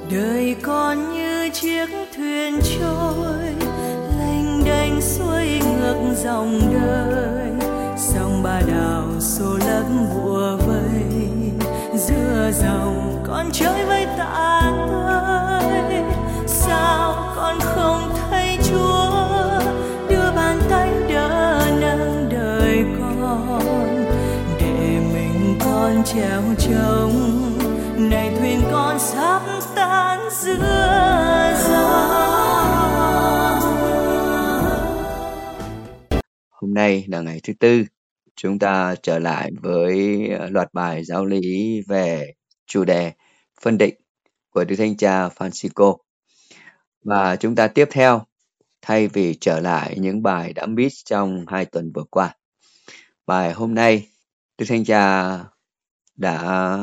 Đời con như chiếc thuyền trôi lênh đênh xuôi ngược dòng đời, sông Ba Đào xô lấp bủa vây, giữa dòng con chơi với tạ tơi. Sao con không thấy Chúa đưa bàn tay đỡ nâng đời con, để mình con trèo trống này thuyền con sắp tan giữa dòng. Hôm nay là ngày thứ tư, chúng ta trở lại với loạt bài giáo lý về chủ đề phân định của Đức Thánh Cha Francisco. Và chúng ta tiếp theo, thay vì trở lại những bài đã miss trong 2 tuần vừa qua. Bài hôm nay, Đức Thánh Cha đã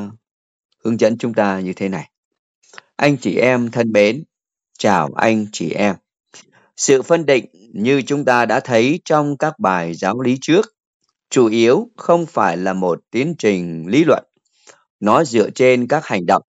hướng dẫn chúng ta như thế này. Anh chị em thân mến, chào anh chị em. Sự phân định như chúng ta đã thấy trong các bài giáo lý trước, chủ yếu không phải là một tiến trình lý luận. Nó dựa trên các hành động,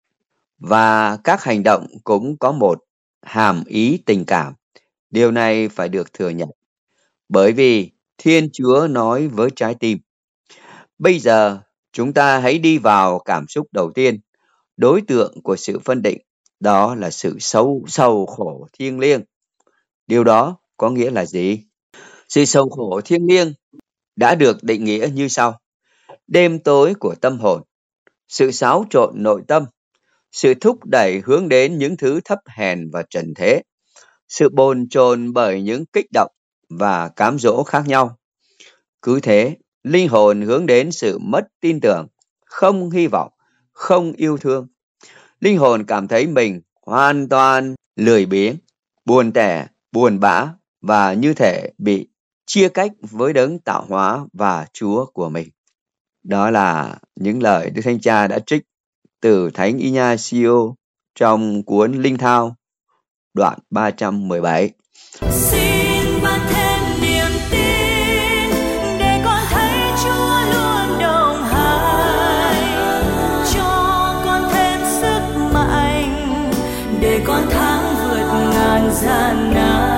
và các hành động cũng có một hàm ý tình cảm. Điều này phải được thừa nhận, bởi vì Thiên Chúa nói với trái tim. Bây giờ, chúng ta hãy đi vào cảm xúc đầu tiên. Đối tượng của sự phân định, đó là sự sầu khổ thiêng liêng. Điều đó có nghĩa là gì? Sự sầu khổ thiêng liêng đã được định nghĩa như sau. Đêm tối của tâm hồn, sự xáo trộn nội tâm, sự thúc đẩy hướng đến những thứ thấp hèn và trần thế, sự bồn chồn bởi những kích động và cám dỗ khác nhau. Cứ thế, linh hồn hướng đến sự mất tin tưởng, không hy vọng, không yêu thương. Linh hồn cảm thấy mình hoàn toàn lười biếng, buồn tẻ, buồn bã và như thể bị chia cách với đấng tạo hóa và Chúa của mình. Đó là những lời Đức Thánh Cha đã trích từ Thánh Ignacio trong cuốn Linh Thao, đoạn 317. Xin ban thêm niềm tin để con thấy Chúa luôn đồng hành, cho con thêm sức mạnh để con thắng vượt ngàn gian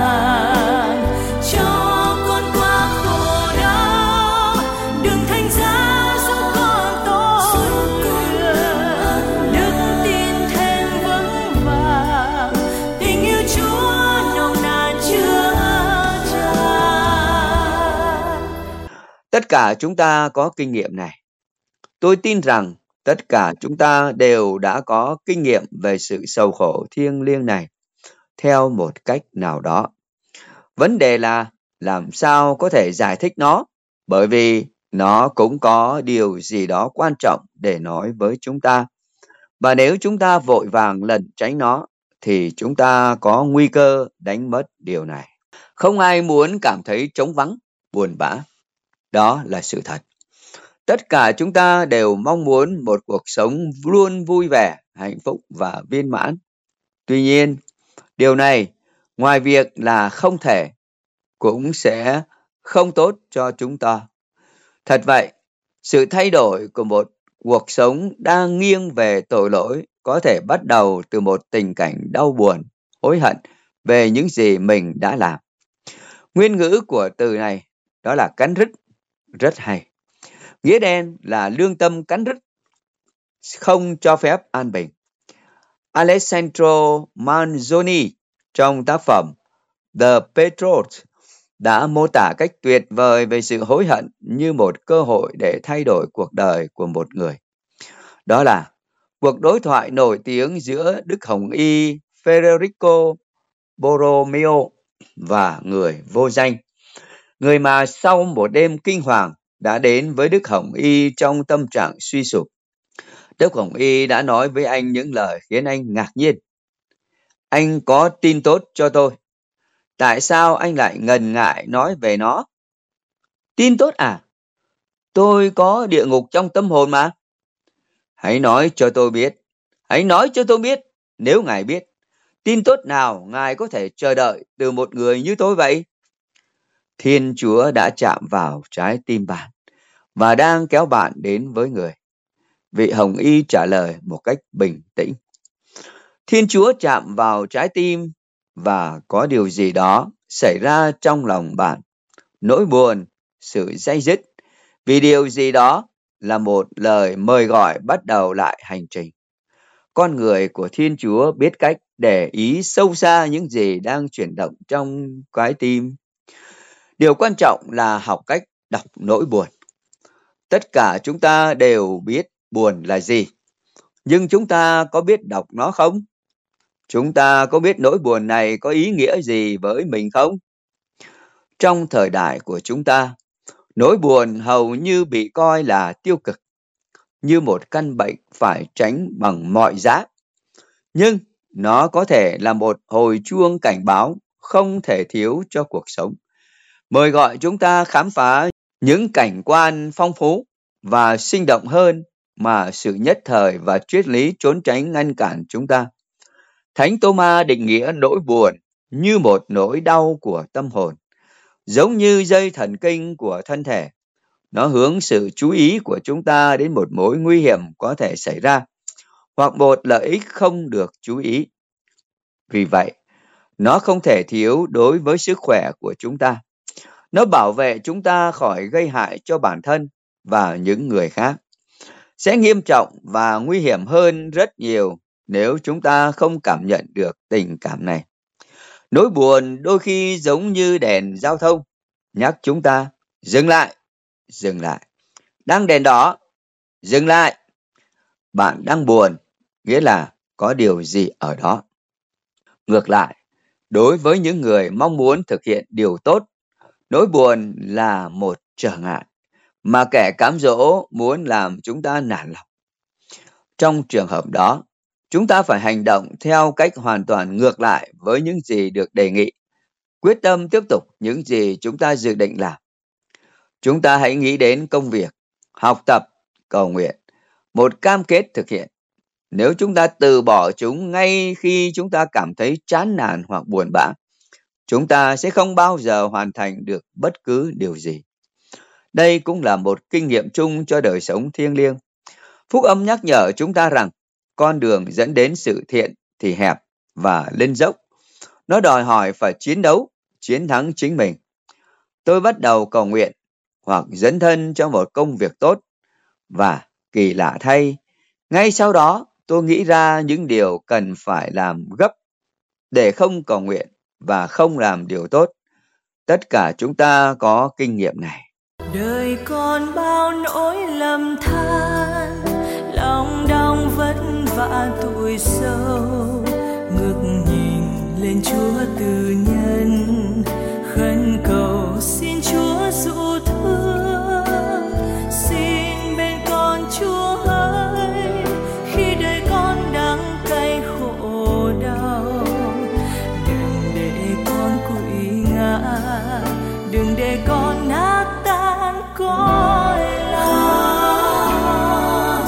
nan, cho con qua khổ đau, đừng thành ra giúp con tổn thương, đức tin thêm vững vàng, tình yêu Chúa nồng nàn chứa tràn. Tất cả chúng ta có kinh nghiệm này. Tôi tin rằng tất cả chúng ta đều đã có kinh nghiệm về sự sầu khổ thiêng liêng này theo một cách nào đó. Vấn đề là làm sao có thể giải thích nó, bởi vì nó cũng có điều gì đó quan trọng để nói với chúng ta. Và nếu chúng ta vội vàng lẩn tránh nó, thì chúng ta có nguy cơ đánh mất điều này. Không ai muốn cảm thấy trống vắng, buồn bã. Đó là sự thật. Tất cả chúng ta đều mong muốn một cuộc sống luôn vui vẻ, hạnh phúc và viên mãn. Tuy nhiên, điều này, ngoài việc là không thể, cũng sẽ không tốt cho chúng ta. Thật vậy, sự thay đổi của một cuộc sống đang nghiêng về tội lỗi có thể bắt đầu từ một tình cảnh đau buồn, hối hận về những gì mình đã làm. Nguyên ngữ của từ này đó là cắn rứt, rất hay. Nghĩa đen là lương tâm cắn rứt, không cho phép an bình. Alessandro Manzoni trong tác phẩm The Patriot đã mô tả cách tuyệt vời về sự hối hận như một cơ hội để thay đổi cuộc đời của một người. Đó là cuộc đối thoại nổi tiếng giữa Đức Hồng Y Federico Borromeo và người vô danh, người mà sau một đêm kinh hoàng đã đến với Đức Hồng Y trong tâm trạng suy sụp. Đức Hồng Y đã nói với anh những lời khiến anh ngạc nhiên. Anh có tin tốt cho tôi. Tại sao anh lại ngần ngại nói về nó? Tin tốt à? Tôi có địa ngục trong tâm hồn mà. Hãy nói cho tôi biết. Hãy nói cho tôi biết, nếu Ngài biết. Tin tốt nào Ngài có thể chờ đợi từ một người như tôi vậy? Thiên Chúa đã chạm vào trái tim bạn và đang kéo bạn đến với người. Vị Hồng Y trả lời một cách bình tĩnh. Thiên Chúa chạm vào trái tim và có điều gì đó xảy ra trong lòng bạn. Nỗi buồn, sự day dứt vì điều gì đó là một lời mời gọi bắt đầu lại hành trình. Con người của Thiên Chúa biết cách để ý sâu xa những gì đang chuyển động trong trái tim. Điều quan trọng là học cách đọc nỗi buồn. Tất cả chúng ta đều biết buồn là gì, nhưng chúng ta có biết đọc nó không? Chúng ta có biết nỗi buồn này có ý nghĩa gì với mình không? Trong thời đại của chúng ta, nỗi buồn hầu như bị coi là tiêu cực, như một căn bệnh phải tránh bằng mọi giá. Nhưng nó có thể là một hồi chuông cảnh báo không thể thiếu cho cuộc sống, mời gọi chúng ta khám phá những cảnh quan phong phú và sinh động hơn mà sự nhất thời và triết lý trốn tránh ngăn cản chúng ta. Thánh Tô-ma định nghĩa nỗi buồn như một nỗi đau của tâm hồn, giống như dây thần kinh của thân thể. Nó hướng sự chú ý của chúng ta đến một mối nguy hiểm có thể xảy ra, hoặc một lợi ích không được chú ý. Vì vậy, nó không thể thiếu đối với sức khỏe của chúng ta. Nó bảo vệ chúng ta khỏi gây hại cho bản thân và những người khác. Sẽ nghiêm trọng và nguy hiểm hơn rất nhiều nếu chúng ta không cảm nhận được tình cảm này. Nỗi buồn đôi khi giống như đèn giao thông, nhắc chúng ta dừng lại, dừng lại. Đang đèn đỏ, dừng lại. Bạn đang buồn, nghĩa là có điều gì ở đó. Ngược lại, đối với những người mong muốn thực hiện điều tốt, nỗi buồn là một trở ngại mà kẻ cám dỗ muốn làm chúng ta nản lòng. Trong trường hợp đó, chúng ta phải hành động theo cách hoàn toàn ngược lại với những gì được đề nghị, quyết tâm tiếp tục những gì chúng ta dự định làm. Chúng ta hãy nghĩ đến công việc, học tập, cầu nguyện, một cam kết thực hiện. Nếu chúng ta từ bỏ chúng ngay khi chúng ta cảm thấy chán nản hoặc buồn bã, chúng ta sẽ không bao giờ hoàn thành được bất cứ điều gì. Đây cũng là một kinh nghiệm chung cho đời sống thiêng liêng. Phúc âm nhắc nhở chúng ta rằng con đường dẫn đến sự thiện thì hẹp và lên dốc. Nó đòi hỏi phải chiến đấu, chiến thắng chính mình. Tôi bắt đầu cầu nguyện hoặc dấn thân cho một công việc tốt, và kỳ lạ thay, ngay sau đó tôi nghĩ ra những điều cần phải làm gấp để không cầu nguyện và không làm điều tốt. Tất cả chúng ta có kinh nghiệm này. Đời còn bao nỗi lầm than, lòng đau vất vả tuổi sâu, ngước nhìn lên Chúa từ nhân, khấn cầu xin Chúa dụ thương. Xin bên con Chúa ơi, khi đời con đắng cay khổ đau, đừng để con quỵ ngã, đừng để con nát tan cõi lòng.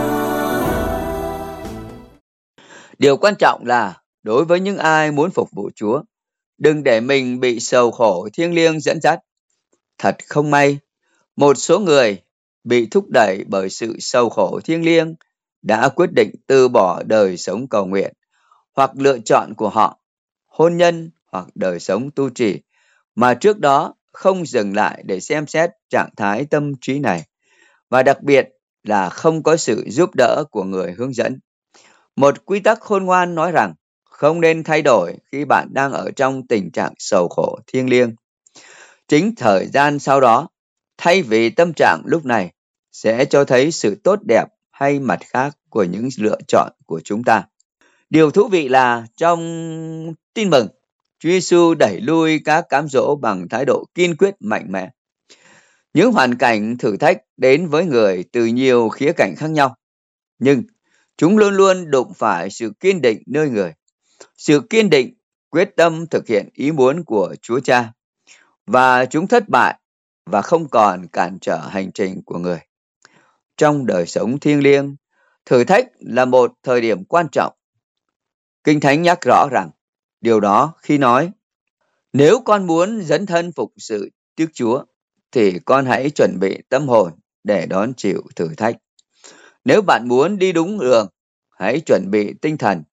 Điều quan trọng là đối với những ai muốn phục vụ Chúa, đừng để mình bị sầu khổ thiêng liêng dẫn dắt. Thật không may, một số người bị thúc đẩy bởi sự sầu khổ thiêng liêng đã quyết định từ bỏ đời sống cầu nguyện hoặc lựa chọn của họ, hôn nhân hoặc đời sống tu trì, mà trước đó không dừng lại để xem xét trạng thái tâm trí này, và đặc biệt là không có sự giúp đỡ của người hướng dẫn. Một quy tắc khôn ngoan nói rằng không nên thay đổi khi bạn đang ở trong tình trạng sầu khổ thiêng liêng. Chính thời gian sau đó, thay vì tâm trạng lúc này, sẽ cho thấy sự tốt đẹp hay mặt khác của những lựa chọn của chúng ta. Điều thú vị là trong Tin Mừng, Chúa Giêsu đẩy lui các cám dỗ bằng thái độ kiên quyết mạnh mẽ. Những hoàn cảnh thử thách đến với người từ nhiều khía cạnh khác nhau, nhưng chúng luôn luôn đụng phải sự kiên định nơi người. Sự kiên định, quyết tâm thực hiện ý muốn của Chúa Cha. Và chúng thất bại và không còn cản trở hành trình của người. Trong đời sống thiêng liêng, thử thách là một thời điểm quan trọng. Kinh Thánh nhắc rõ rằng điều đó khi nói: nếu con muốn dấn thân phục sự Đức Chúa, thì con hãy chuẩn bị tâm hồn để đón chịu thử thách. Nếu bạn muốn đi đúng đường, hãy chuẩn bị tinh thần,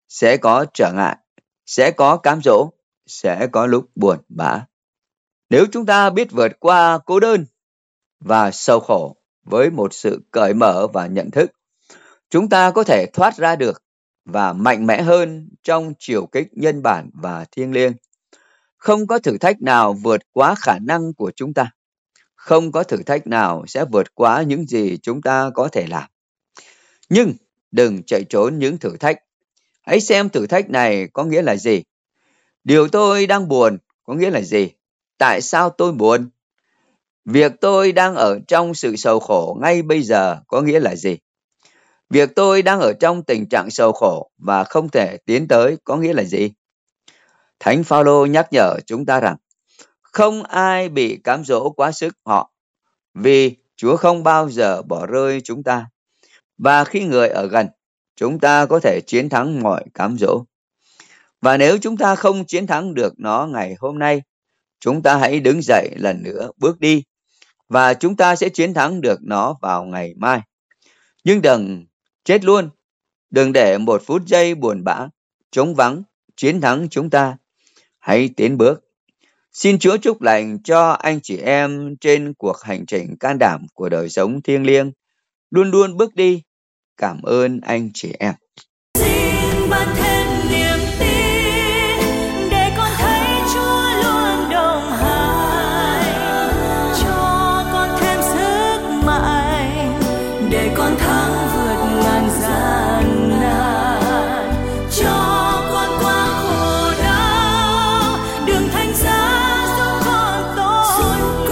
sẽ có trở ngại, sẽ có cám dỗ, sẽ có lúc buồn bã. Nếu chúng ta biết vượt qua cô đơn và sầu khổ với một sự cởi mở và nhận thức, chúng ta có thể thoát ra được và mạnh mẽ hơn trong chiều kích nhân bản và thiêng liêng. Không có thử thách nào vượt quá khả năng của chúng ta. Không có thử thách nào sẽ vượt quá những gì chúng ta có thể làm. Nhưng đừng chạy trốn những thử thách. Hãy xem thử thách này có nghĩa là gì. Điều tôi đang buồn có nghĩa là gì? Tại sao tôi buồn? Việc tôi đang ở trong sự sầu khổ ngay bây giờ có nghĩa là gì? Việc tôi đang ở trong tình trạng sầu khổ và không thể tiến tới có nghĩa là gì? Thánh Phaolô nhắc nhở chúng ta rằng không ai bị cám dỗ quá sức họ, vì Chúa không bao giờ bỏ rơi chúng ta. Và khi người ở gần, chúng ta có thể chiến thắng mọi cám dỗ. Và nếu chúng ta không chiến thắng được nó ngày hôm nay, chúng ta hãy đứng dậy lần nữa bước đi, và chúng ta sẽ chiến thắng được nó vào ngày mai. Nhưng đừng chết luôn, đừng để một phút giây buồn bã, trống vắng chiến thắng chúng ta. Hãy tiến bước. Xin Chúa chúc lành cho anh chị em trên cuộc hành trình can đảm của đời sống thiêng liêng, luôn luôn bước đi. Cảm ơn anh chị em. Xin ban thêm niềm tin để con thấy Chúa luôn đồng hành, cho con thêm sức mạnh để con thắng vượt ngàn gian nan, cho con qua khổ đau, đường thánh giá giúp con tôi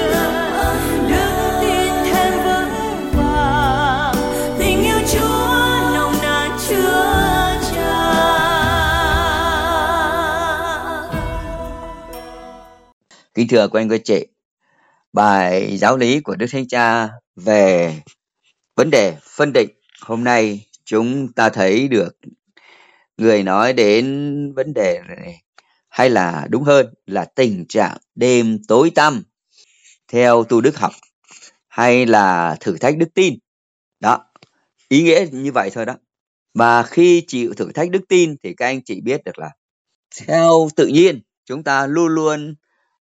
đức tin thêm vững vàng, tình yêu Chúa nồng nàn chứa chan. Kính thưa quý anh quý chị, bài giáo lý của Đức Thánh Cha về vấn đề phân định hôm nay chúng ta thấy được người nói đến vấn đề này, hay là đúng hơn là tình trạng đêm tối tăm theo tu đức học, hay là thử thách đức tin. Đó, ý nghĩa như vậy thôi đó. Và khi chịu thử thách đức tin thì các anh chị biết được là theo tự nhiên chúng ta luôn luôn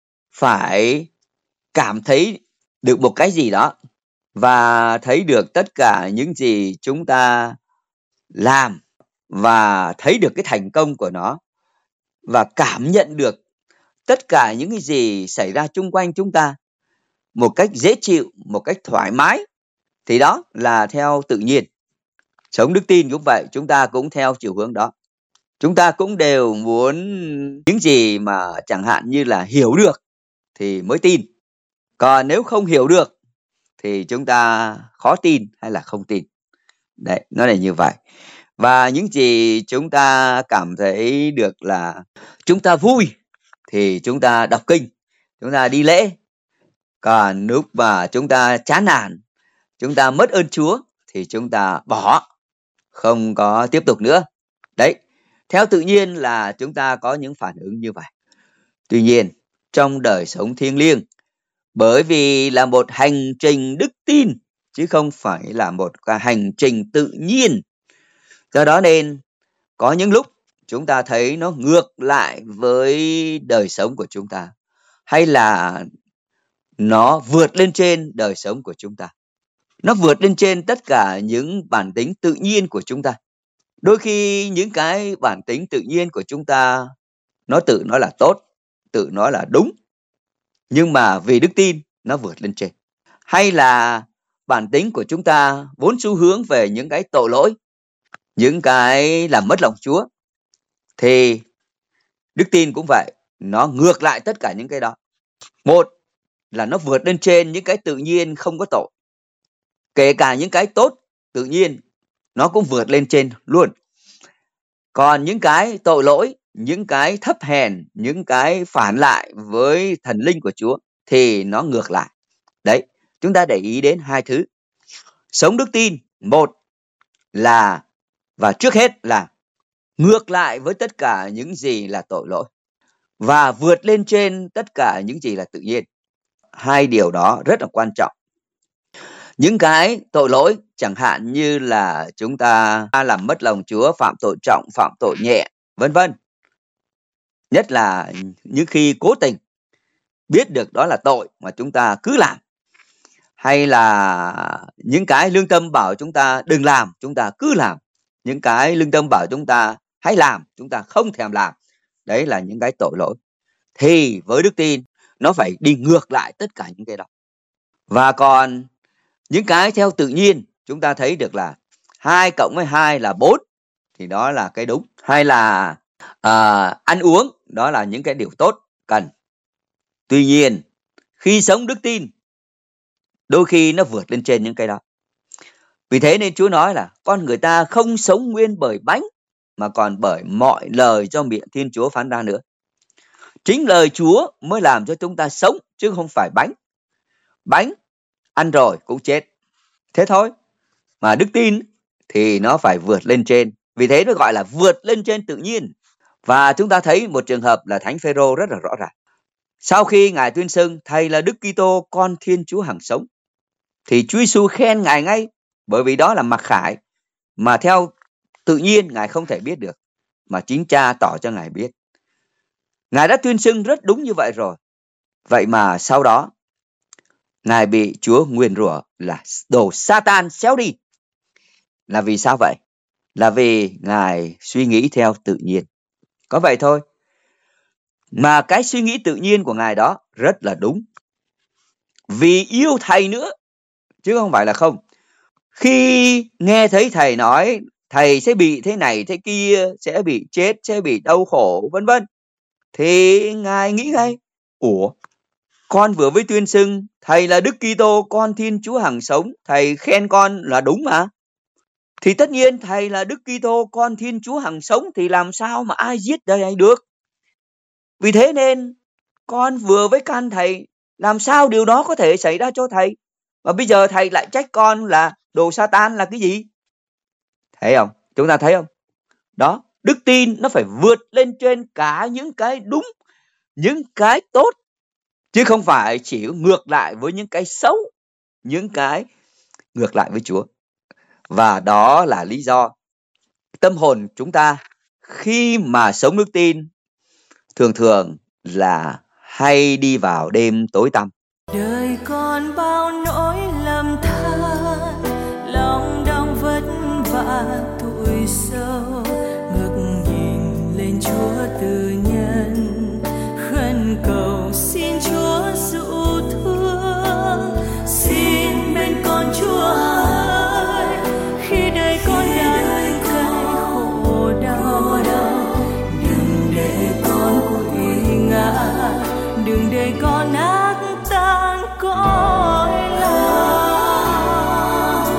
phải cảm thấy được một cái gì đó, và thấy được tất cả những gì chúng ta làm, và thấy được cái thành công của nó, và cảm nhận được tất cả những cái gì xảy ra chung quanh chúng ta một cách dễ chịu, một cách thoải mái. Thì đó là theo tự nhiên. Sống đức tin cũng vậy, chúng ta cũng theo chiều hướng đó. Chúng ta cũng đều muốn những gì mà chẳng hạn như là hiểu được thì mới tin. Còn nếu không hiểu được thì chúng ta khó tin hay là không tin. Đấy, nó là như vậy. Và những gì chúng ta cảm thấy được là chúng ta vui thì chúng ta đọc kinh, chúng ta đi lễ. Còn lúc mà chúng ta chán nản, chúng ta mất ơn Chúa thì chúng ta bỏ, không có tiếp tục nữa. Đấy, theo tự nhiên là chúng ta có những phản ứng như vậy. Tuy nhiên, trong đời sống thiêng liêng, bởi vì là một hành trình đức tin chứ không phải là một hành trình tự nhiên, do đó nên có những lúc chúng ta thấy nó ngược lại với đời sống của chúng ta, hay là nó vượt lên trên đời sống của chúng ta. Nó vượt lên trên tất cả những bản tính tự nhiên của chúng ta. Đôi khi những cái bản tính tự nhiên của chúng ta nó tự nói là tốt, tự nói là đúng, nhưng mà vì đức tin nó vượt lên trên. Hay là bản tính của chúng ta vốn xu hướng về những cái tội lỗi, những cái làm mất lòng Chúa, thì đức tin cũng vậy, nó ngược lại tất cả những cái đó. Một là nó vượt lên trên những cái tự nhiên không có tội, kể cả những cái tốt tự nhiên nó cũng vượt lên trên luôn. Còn những cái tội lỗi, những cái thấp hèn, những cái phản lại với thần linh của Chúa thì nó ngược lại. Đấy, chúng ta để ý đến hai thứ. Sống đức tin, một là, và trước hết là ngược lại với tất cả những gì là tội lỗi, và vượt lên trên tất cả những gì là tự nhiên. Hai điều đó rất là quan trọng. những cái tội lỗi chẳng hạn như là chúng ta làm mất lòng Chúa, phạm tội trọng, phạm tội nhẹ, vân vân. Nhất là những khi cố tình biết được đó là tội mà chúng ta cứ làm, hay là những cái lương tâm bảo chúng ta đừng làm, chúng ta cứ làm, những cái lương tâm bảo chúng ta hãy làm, chúng ta không thèm làm. Đấy là những cái tội lỗi. Thì với đức tin nó phải đi ngược lại tất cả những cái đó. Và còn những cái theo tự nhiên, chúng ta thấy được là 2 cộng với 2 là 4, thì đó là cái đúng. Hay là ăn uống, đó là những cái điều tốt, cần. Tuy nhiên, khi sống đức tin, đôi khi nó vượt lên trên những cái đó. Vì thế nên Chúa nói là con người ta không sống nguyên bởi bánh, mà còn bởi mọi lời do miệng Thiên Chúa phán ra nữa. Chính lời Chúa mới làm cho chúng ta sống, chứ không phải bánh. Bánh ăn rồi cũng chết, thế thôi. Mà đức tin thì nó phải vượt lên trên. Vì thế nó gọi là vượt lên trên tự nhiên. Và chúng ta thấy một trường hợp là Thánh Phêrô rất là rõ ràng. Sau khi Ngài tuyên xưng Thầy là Đức Kitô, con Thiên Chúa hằng sống, thì Chúa Giêsu khen Ngài ngay, bởi vì đó là mặc khải mà theo tự nhiên Ngài không thể biết được, mà chính Cha tỏ cho Ngài biết. Ngài đã tuyên xưng rất đúng như vậy rồi. Vậy mà sau đó Ngài bị Chúa nguyền rủa là đồ Satan xéo đi. Là vì sao vậy? Là vì Ngài suy nghĩ theo tự nhiên. Có vậy thôi. Mà cái suy nghĩ tự nhiên của Ngài đó rất là đúng. Vì yêu Thầy nữa, chứ không phải là không. Khi nghe thấy Thầy nói Thầy sẽ bị thế này thế kia, sẽ bị chết, sẽ bị đau khổ, vân vân, thì Ngài nghĩ ngay, ủa, con vừa mới tuyên xưng Thầy là Đức Kitô, con Thiên Chúa hằng sống, Thầy khen con là đúng mà. Thì tất nhiên Thầy là Đức Kitô, con Thiên Chúa hằng sống, thì làm sao mà ai giết Thầy được. Vì thế nên con vừa với can Thầy, làm sao điều đó có thể xảy ra cho Thầy. Và bây giờ Thầy lại trách con là đồ Satan là cái gì? Thấy không? Chúng ta thấy không? Đó, đức tin nó phải vượt lên trên cả những cái đúng, những cái tốt, chứ không phải chỉ ngược lại với những cái xấu, những cái ngược lại với Chúa. Và đó là lý do tâm hồn chúng ta khi mà sống đức tin thường thường là hay đi vào đêm tối tăm. Đời con bao nỗi lầm than, lòng đau vất vả tuổi sâu, ngước nhìn lên Chúa từ nhân, khẩn cầu xin Chúa dịu thương, xin bên con Chúa ơi, khi đời con đang cay khổ đau, đừng để con quỵ ngã, đừng để con ác tan cõi lòng.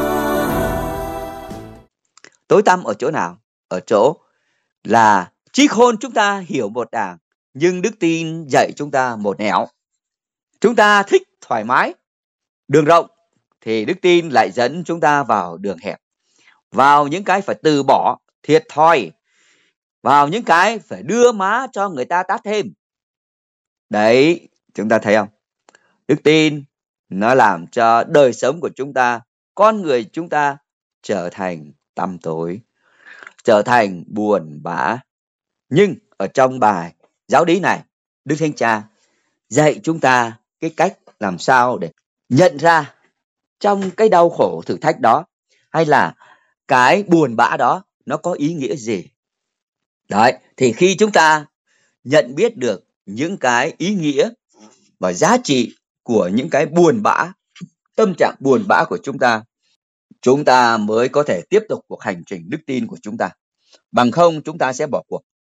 Tối tăm ở chỗ nào? Ở chỗ là trí khôn chúng ta hiểu một đàng, nhưng đức tin dạy chúng ta một nẻo. Chúng ta thích thoải mái, đường rộng, thì đức tin lại dẫn chúng ta vào đường hẹp, vào những cái phải từ bỏ, thiệt thòi, vào những cái phải đưa má cho người ta tát thêm. Đấy, chúng ta thấy không? Đức tin nó làm cho đời sống của chúng ta, con người chúng ta trở thành tăm tối, trở thành buồn bã. Nhưng ở trong bài giáo lý này, Đức Thánh Cha dạy chúng ta cái cách làm sao để nhận ra trong cái đau khổ thử thách đó, hay là cái buồn bã đó, nó có ý nghĩa gì. Đấy, thì khi chúng ta nhận biết được những cái ý nghĩa và giá trị của những cái buồn bã, tâm trạng buồn bã của chúng ta mới có thể tiếp tục cuộc hành trình đức tin của chúng ta. Bằng không chúng ta sẽ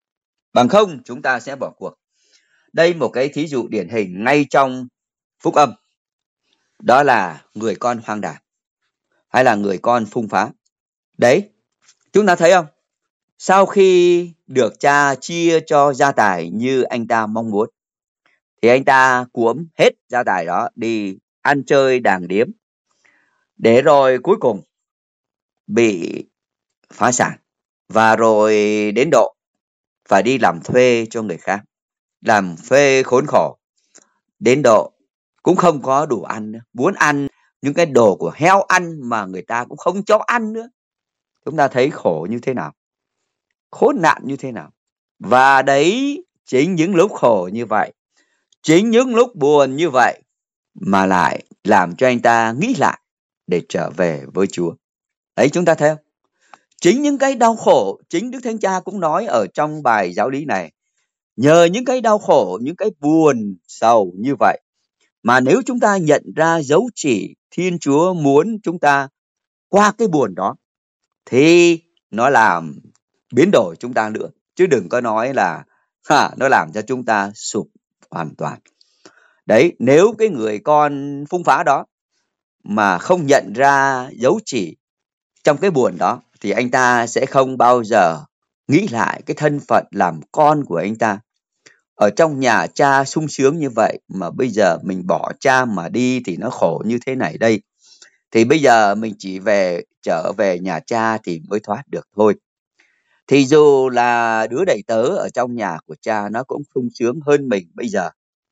bỏ cuộc. Đây một cái thí dụ điển hình ngay trong Phúc Âm, đó là người con hoang đàn hay là người con phung phá. Đấy, chúng ta thấy không? Sau khi được cha chia cho gia tài như anh ta mong muốn, thì anh ta cuỗm hết gia tài đó đi ăn chơi đàng điếm, để rồi cuối cùng bị phá sản, và rồi đến độ phải đi làm thuê cho người khác, làm thuê khốn khổ, đến độ cũng không có đủ ăn nữa. Muốn ăn những cái đồ của heo ăn mà người ta cũng không cho ăn nữa. Chúng ta thấy khổ như thế nào, khốn nạn như thế nào. Và đấy, chính những lúc khổ như vậy, chính những lúc buồn như vậy mà lại làm cho anh ta nghĩ lại để trở về với Chúa. Đấy, chúng ta thấy không? Chính những cái đau khổ, chính Đức Thánh Cha cũng nói ở trong bài giáo lý này, nhờ những cái đau khổ, những cái buồn sầu như vậy, mà nếu chúng ta nhận ra dấu chỉ Thiên Chúa muốn chúng ta qua cái buồn đó, thì nó làm biến đổi chúng ta nữa. Chứ đừng có nói là nó làm cho chúng ta sụp hoàn toàn. Đấy, nếu cái người con phung phá đó mà không nhận ra dấu chỉ trong cái buồn đó, thì anh ta sẽ không bao giờ nghĩ lại cái thân phận làm con của anh ta. Ở trong nhà cha sung sướng như vậy, mà bây giờ mình bỏ cha mà đi thì nó khổ như thế này đây. Thì bây giờ mình chỉ trở về nhà cha thì mới thoát được thôi. Thì dù là đứa đầy tớ ở trong nhà của cha nó cũng sung sướng hơn mình bây giờ,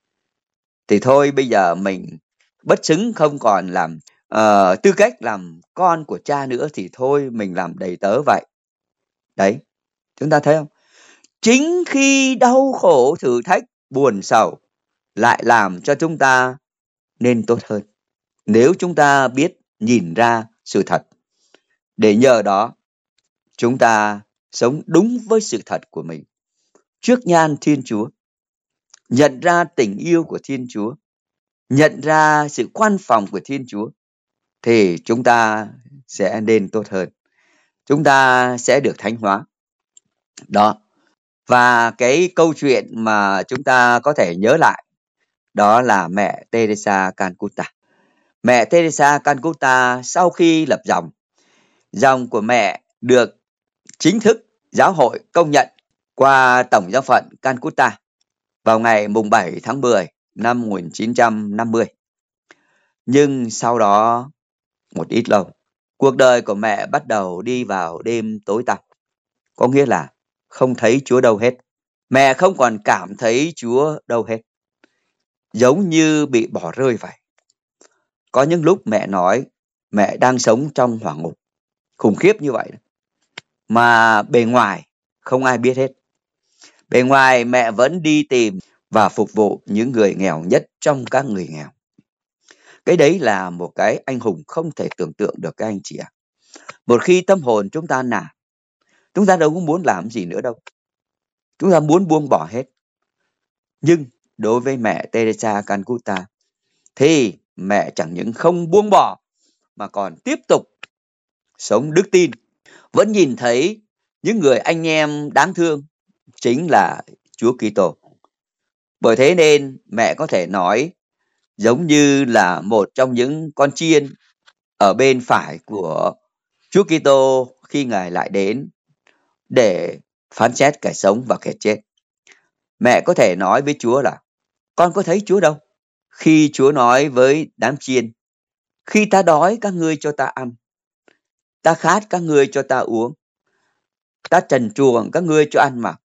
thì thôi bây giờ mình bất xứng, không còn làm tư cách làm con của cha nữa, thì thôi mình làm đầy tớ vậy. Đấy, chúng ta thấy không? Chính khi đau khổ, thử thách, buồn sầu lại làm cho chúng ta nên tốt hơn, nếu chúng ta biết nhìn ra sự thật, để nhờ đó chúng ta sống đúng với sự thật của mình trước nhan Thiên Chúa, nhận ra tình yêu của Thiên Chúa, nhận ra sự quan phòng của Thiên Chúa, thì chúng ta sẽ nên tốt hơn, chúng ta sẽ được thánh hóa. Đó. Và cái câu chuyện mà chúng ta có thể nhớ lại, đó là mẹ Teresa Calcutta. Mẹ Teresa Calcutta sau khi lập dòng của mẹ được chính thức giáo hội công nhận qua Tổng giáo phận Calcutta vào ngày mùng 7 tháng 10 năm 1950. Nhưng sau đó một ít lâu, cuộc đời của mẹ bắt đầu đi vào đêm tối tăm. Có nghĩa là không thấy Chúa đâu hết. Mẹ không còn cảm thấy Chúa đâu hết, giống như bị bỏ rơi vậy. Có những lúc mẹ nói mẹ đang sống trong hỏa ngục khủng khiếp như vậy, mà bề ngoài không ai biết hết. Bề ngoài mẹ vẫn đi tìm và phục vụ những người nghèo nhất trong các người nghèo. Cái đấy là một cái anh hùng không thể tưởng tượng được các anh chị ạ. Một khi tâm hồn chúng ta nản, chúng ta đâu có muốn làm gì nữa đâu. Chúng ta muốn buông bỏ hết. Nhưng đối với mẹ Teresa Calcutta thì mẹ chẳng những không buông bỏ mà còn tiếp tục sống đức tin, vẫn nhìn thấy những người anh em đáng thương chính là Chúa Kitô. Bởi thế nên mẹ có thể nói giống như là một trong những con chiên ở bên phải của Chúa Kitô khi Ngài lại đến để phán xét kẻ sống và kẻ chết. Mẹ có thể nói với Chúa là con có thấy Chúa đâu. Khi Chúa nói với đám chiên, khi ta đói các ngươi cho ta ăn, ta khát các ngươi cho ta uống, ta trần truồng các ngươi cho ăn mặc,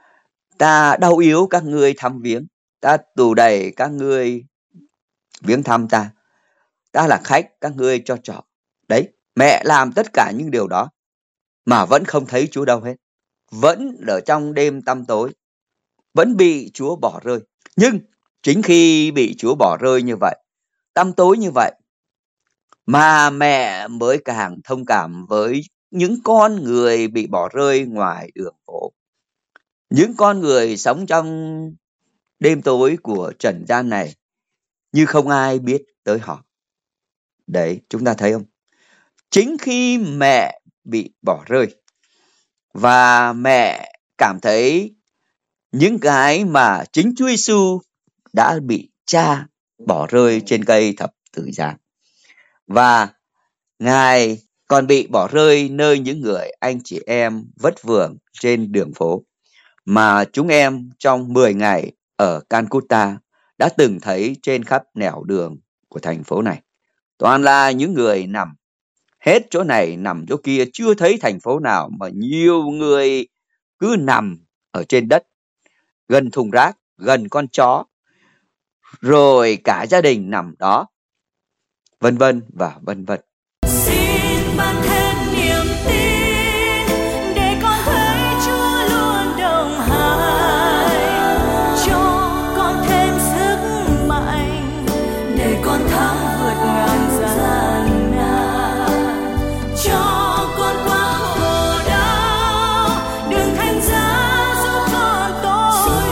ta đau yếu các ngươi thăm viếng, ta tù đầy các ngươi viếng thăm ta, ta là khách các ngươi cho trọ. Đấy, mẹ làm tất cả những điều đó mà vẫn không thấy Chúa đâu hết, vẫn ở trong đêm tăm tối, vẫn bị Chúa bỏ rơi. Nhưng chính khi bị Chúa bỏ rơi như vậy, tăm tối như vậy, mà mẹ mới càng thông cảm với những con người bị bỏ rơi ngoài đường phố, những con người sống trong đêm tối của trần gian này như không ai biết tới họ. Đấy, chúng ta thấy không? Chính khi mẹ bị bỏ rơi và mẹ cảm thấy những cái mà chính Chúa Giêsu đã bị Cha bỏ rơi trên cây thập tự giá, và Ngài còn bị bỏ rơi nơi những người anh chị em vất vưởng trên đường phố mà chúng em trong 10 ngày ở Calcutta đã từng thấy trên khắp nẻo đường của thành phố này. Toàn là những người nằm hết chỗ này nằm chỗ kia, chưa thấy thành phố nào mà nhiều người cứ nằm ở trên đất, gần thùng rác, gần con chó, rồi cả gia đình nằm đó. vân vân và vân vân. Xin ban thêm niềm tin để con thấy Chúa luôn đồng hành, cho con thêm sức mạnh để con thắng vượt ngàn gian nan, cho con qua khổ đau đường thánh giá giúp con tối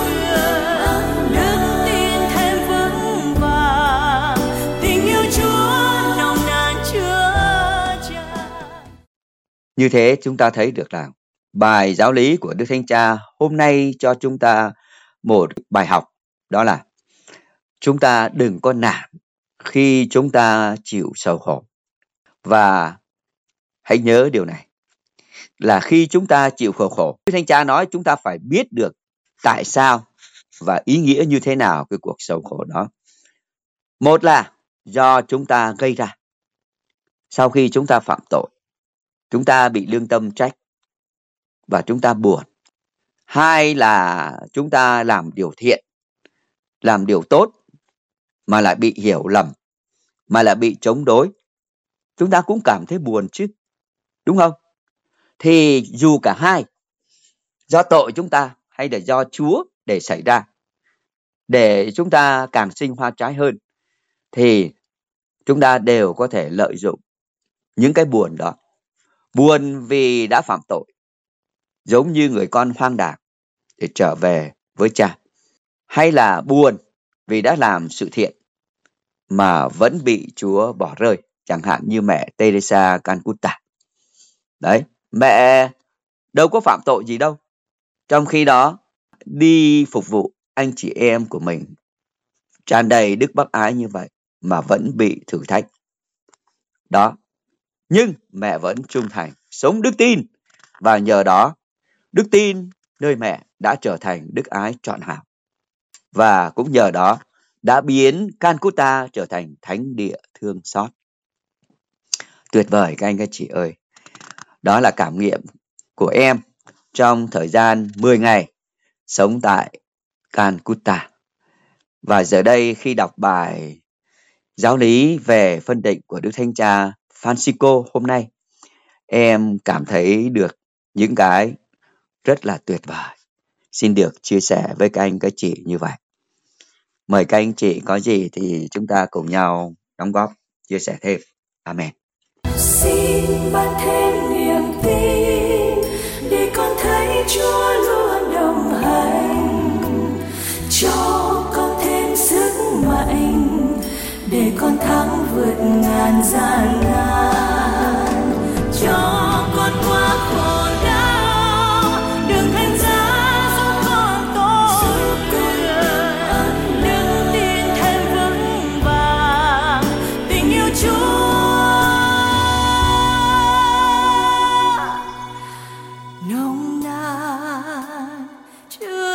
cường, đức tin thêm vững vàng, tình yêu Chúa nồng nàn chứa chan. Như thế chúng ta thấy được là bài giáo lý của Đức Thánh Cha hôm nay cho chúng ta một bài học, đó là chúng ta đừng có nản khi chúng ta chịu sầu khổ. Và hãy nhớ điều này, là khi chúng ta chịu khổ, Đức Thánh Cha nói chúng ta phải biết được tại sao và ý nghĩa như thế nào cái cuộc sầu khổ đó. Một là do chúng ta gây ra. Sau khi chúng ta phạm tội, chúng ta bị lương tâm trách và chúng ta buồn. Hai là chúng ta làm điều thiện, làm điều tốt mà lại bị hiểu lầm, mà lại bị chống đối. Chúng ta cũng cảm thấy buồn chứ, đúng không? Thì dù cả hai, do tội chúng ta hay là do Chúa để xảy ra, để chúng ta càng sinh hoa trái hơn, thì chúng ta đều có thể lợi dụng những cái buồn đó. Buồn vì đã phạm tội, giống như người con hoang đàng để trở về với cha. Hay là buồn vì đã làm sự thiện mà vẫn bị Chúa bỏ rơi, chẳng hạn như mẹ Teresa Calcutta. Đấy, mẹ đâu có phạm tội gì đâu, trong khi đó đi phục vụ anh chị em của mình tràn đầy đức bác ái như vậy mà vẫn bị thử thách. Đó, nhưng mẹ vẫn trung thành, sống đức tin, và nhờ đó đức tin nơi mẹ đã trở thành đức ái trọn hảo. Và cũng nhờ đó đã biến Calcutta trở thành thánh địa thương xót. Tuyệt vời các anh các chị ơi. Đó là cảm nghiệm của em trong thời gian 10 ngày sống tại Calcutta. Và giờ đây khi đọc bài giáo lý về phân định của Đức Thánh Cha Francisco hôm nay, em cảm thấy được những cái rất là tuyệt vời. Xin được chia sẻ với các anh các chị như vậy. Mời các anh chị có gì thì chúng ta cùng nhau đóng góp, chia sẻ thêm. Amen. Xin ban thêm niềm tin để con thấy Chúa luôn đồng hành, cho con thêm sức mạnh để con thắng vượt ngàn gian nan, cho con qua khổ đau đường thánh giá giúp con tối cường, đức tin thêm vững vàng, tình yêu Chúa nồng nàn chứa